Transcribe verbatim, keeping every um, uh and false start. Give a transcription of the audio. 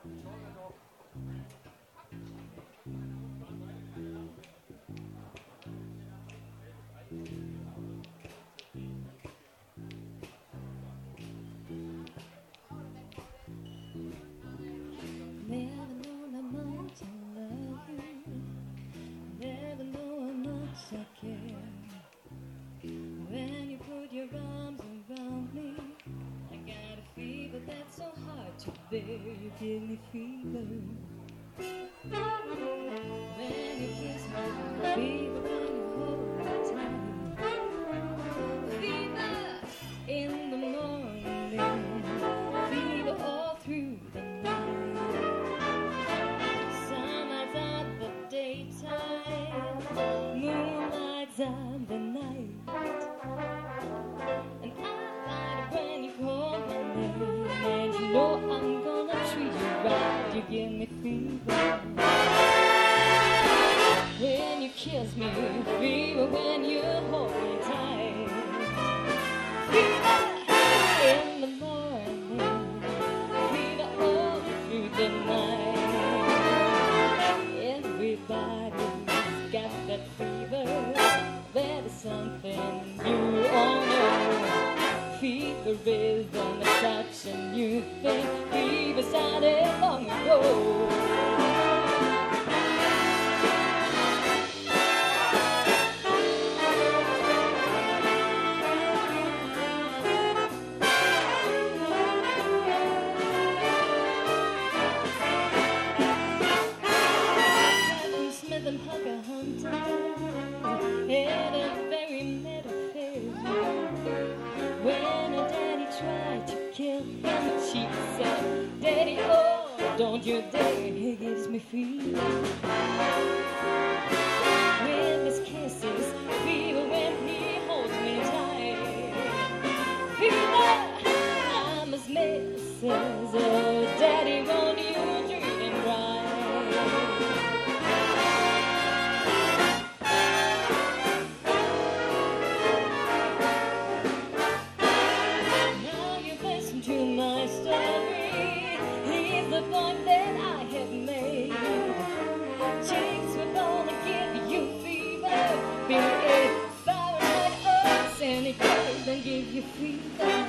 When you put your arms around me, I got a fever that's so hard to bear. You give me fever. When you kiss me, fever when you hold me tight. Fever in the morning, fever all through the night. Sun lights out the daytime, moonlight's out the night. And I like when you call my name, and you know I'm gonna treat you right. You give me fever when you kiss me, fever when you hold me tight. Fever in the morning, fever all through the night. Everybody's got that fever. There's something you all know. Fever is an attraction you think. Fever started long ago. Captain Smith and Pocahontas had a very metal face. When her daddy tried to kill him, she said, Daddy, oh, don't you dare, he gives me fever. With his kisses, fever when he holds me tight. Fever, I'm his missus, oh, Daddy, won't you treat him right? To my story, he's the point that I have made. Chicks will gonna give you fever, be it Fahrenheit or centigrade, and give you fever.